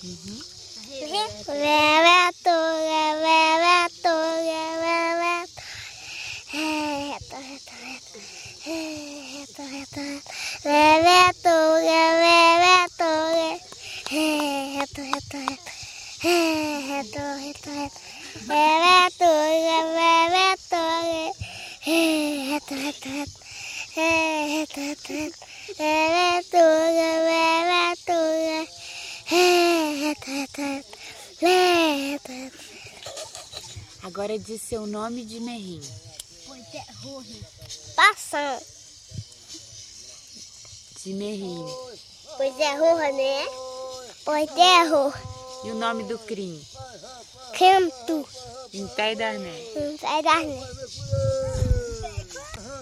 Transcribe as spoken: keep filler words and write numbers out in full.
Uhum. Reto, reto, reto. Reto, reto, reto. Reto, reto, reto. Reto, reto, reto. Reto, reto, reto. Reto, reto, reto. Reto, reto, reto. Reto, reto, reto. Reto, reto, reto. Reto, reto, reto. Agora diz seu nome de Merrim. Passando. De Merrim. Pois é, rua, né? Pois é, rua. E o nome do Crim? Canto. Em pé da Arné. Não sai das